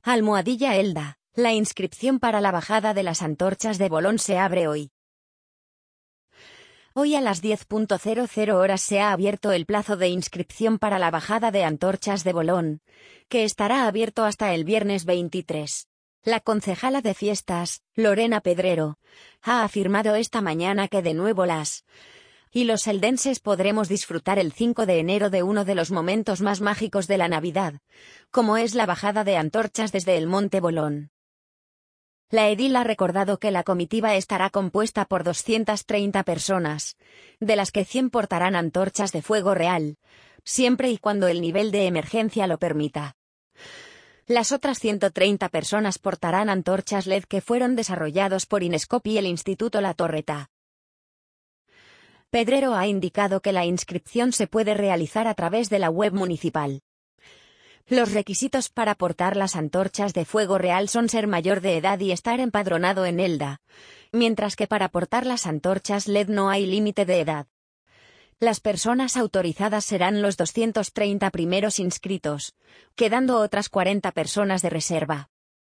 Almohadilla Elda, la inscripción para la bajada de las antorchas de Bolón se abre hoy. Hoy a las 10:00 horas se ha abierto el plazo de inscripción para la bajada de antorchas de Bolón, que estará abierto hasta el viernes 23. La concejala de fiestas, Lorena Pedrero, ha afirmado esta mañana que de nuevo y los eldenses podremos disfrutar el 5 de enero de uno de los momentos más mágicos de la Navidad, como es la bajada de antorchas desde el Monte Bolón. La edil ha recordado que la comitiva estará compuesta por 230 personas, de las que 100 portarán antorchas de fuego real, siempre y cuando el nivel de emergencia lo permita. Las otras 130 personas portarán antorchas LED que fueron desarrollados por Inescopi y el Instituto La Torreta. Pedrero ha indicado que la inscripción se puede realizar a través de la web municipal. Los requisitos para portar las antorchas de fuego real son ser mayor de edad y estar empadronado en Elda, mientras que para portar las antorchas LED no hay límite de edad. Las personas autorizadas serán los 230 primeros inscritos, quedando otras 40 personas de reserva.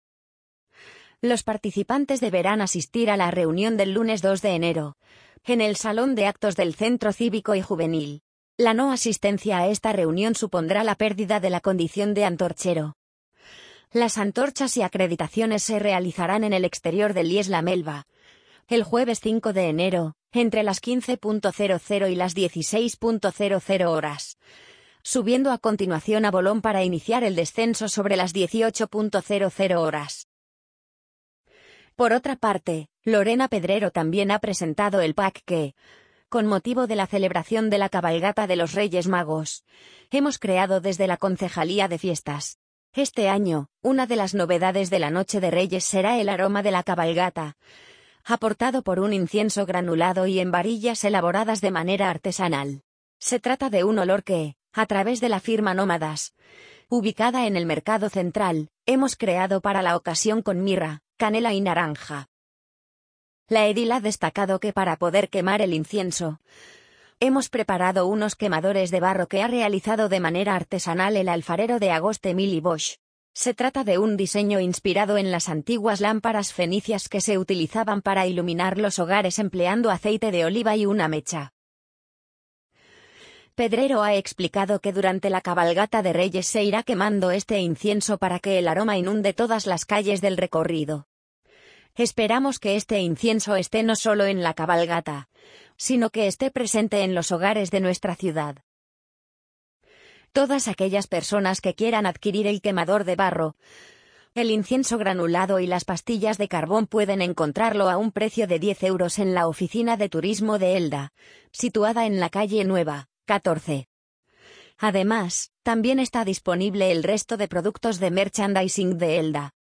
Los participantes deberán asistir a la reunión del lunes 2 de enero, en el Salón de Actos del Centro Cívico y Juvenil. La no asistencia a esta reunión supondrá la pérdida de la condición de antorchero. Las antorchas y acreditaciones se realizarán en el exterior del IES La Melva, el jueves 5 de enero, entre las 15:00 y las 16:00 horas, subiendo a continuación a Bolón para iniciar el descenso sobre las 18:00 horas. Por otra parte, Lorena Pedrero también ha presentado el pack que, con motivo de la celebración de la cabalgata de los Reyes Magos, hemos creado desde la Concejalía de Fiestas. Este año, una de las novedades de la Noche de Reyes será el aroma de la cabalgata, aportado por un incienso granulado y en varillas elaboradas de manera artesanal. Se trata de un olor que, a través de la firma Nómadas, ubicada en el Mercado Central, hemos creado para la ocasión con mirra, canela y naranja. La edil ha destacado que para poder quemar el incienso, hemos preparado unos quemadores de barro que ha realizado de manera artesanal el alfarero de Agost Emili Bosch. Se trata de un diseño inspirado en las antiguas lámparas fenicias que se utilizaban para iluminar los hogares empleando aceite de oliva y una mecha. Pedrero ha explicado que durante la cabalgata de Reyes se irá quemando este incienso para que el aroma inunde todas las calles del recorrido. Esperamos que este incienso esté no solo en la cabalgata, sino que esté presente en los hogares de nuestra ciudad. Todas aquellas personas que quieran adquirir el quemador de barro, el incienso granulado y las pastillas de carbón pueden encontrarlo a un precio de 10 euros en la oficina de turismo de Elda, situada en la calle Nueva, 14. Además, también está disponible el resto de productos de merchandising de Elda.